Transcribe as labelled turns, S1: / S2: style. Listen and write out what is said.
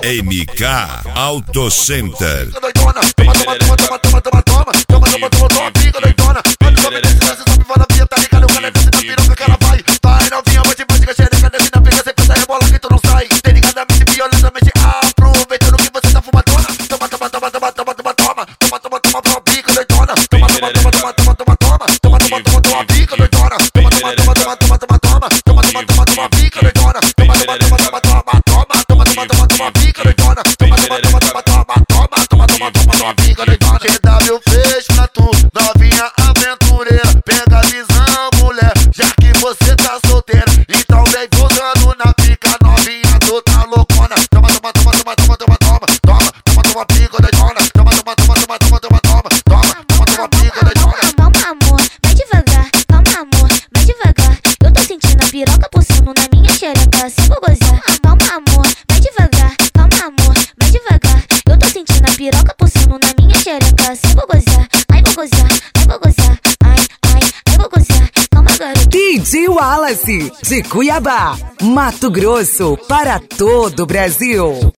S1: MK Auto Center.
S2: GW fez pra tu, novinha aventureira. Pega a visão, mulher, já que você tá solteira. Então vem voltando na pica, novinha, tu tá loucona. Toma, toma, toma, toma, toma, toma, toma, toma, toma, toma, pica doidona. Toma, toma, toma, toma, toma, toma, toma, toma, toma, toma, pica doidona.
S3: Calma, amor, vai devagar. Calma, amor, vai devagar. Eu tô sentindo a piroca pulsando na minha xereca, assim vou gozar. Calma, amor, vai devagar. Calma, amor, vai devagar. Eu tô sentindo a piroca pulsando na minha xereca, assim vou gozar. Ai, vou gozar, ai, vou gozar. Ai, ai, ai, vou gozar. Calma, garoto.
S4: DJ Wallace, de Cuiabá, Mato Grosso, para todo o Brasil.